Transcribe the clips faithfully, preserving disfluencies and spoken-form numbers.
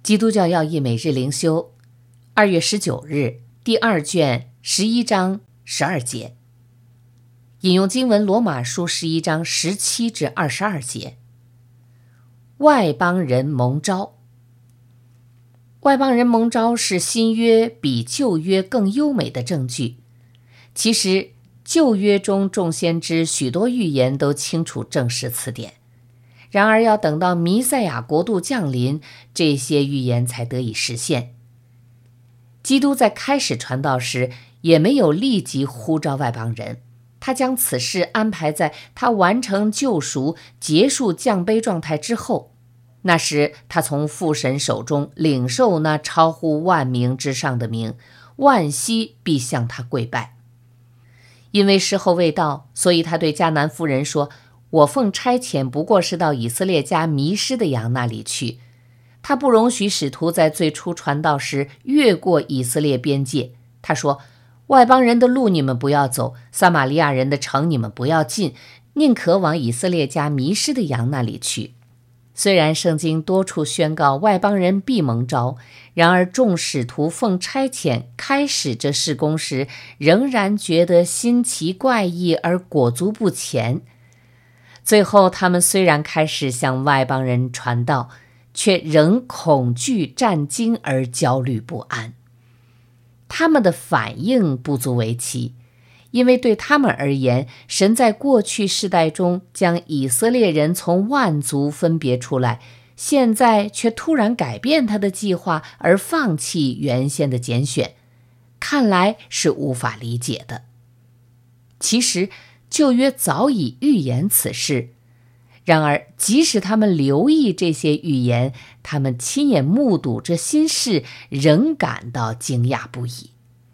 基督教要义每日灵修，二月十九日，第二卷十一章十二节。引用经文罗马书十一章十七至二十二节。外邦人蒙召。外邦人蒙召是新约比旧约更优美的证据。其实旧约中众先知许多预言都清楚证实此点，然而要等到弥赛亚国度降临，这些预言才得以实现。基督在开始传道时也没有立即呼召外邦人，他将此事安排在他完成救赎、结束降卑状态之后。那时他从父神手中领受那超乎万名之上的名，万膝必向他跪拜。因为时候未到，所以他对迦南妇人说，我奉差遣不过是到以色列家迷失的羊那里去。他不容许使徒在最初传道时越过以色列边界。他说，外邦人的路你们不要走，撒玛利亚人的城你们不要进，宁可往以色列家迷失的羊那里去。虽然圣经多处宣告外邦人必蒙召，然而众使徒奉差遣开始这事工时，仍然觉得新奇怪异而裹足不前。最后他们虽然开始向外邦人传道，却仍恐惧战惊而焦虑不安。他们的反应不足为奇，因为对他们而言，神在过去世代中将以色列人从万族分别出来，现在却突然改变他的计划而放弃原先的拣选，看来是无法理解的。其实旧约早已预言此事，然而即使他们留意这些预言，他们亲眼目睹这新事，仍感到惊讶不已。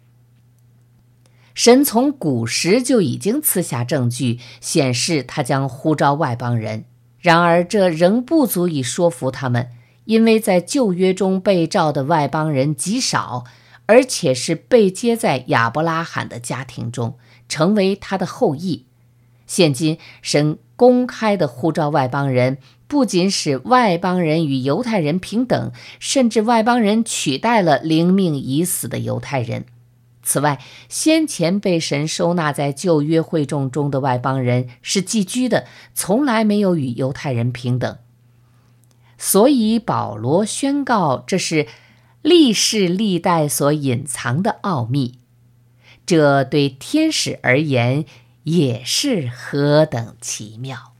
神从古时就已经赐下证据，显示他将呼召外邦人，然而这仍不足以说服他们，因为在旧约中被召的外邦人极少，而且是被接在亚伯拉罕的家庭中，成为他的后裔。现今神公开的呼召外邦人，不仅使外邦人与犹太人平等，甚至外邦人取代了灵命已死的犹太人。此外，先前被神收纳在旧约会众中的外邦人是寄居的，从来没有与犹太人平等。所以保罗宣告，这是历世历代所隐藏的奥秘。这对天使而言也是何等奇妙。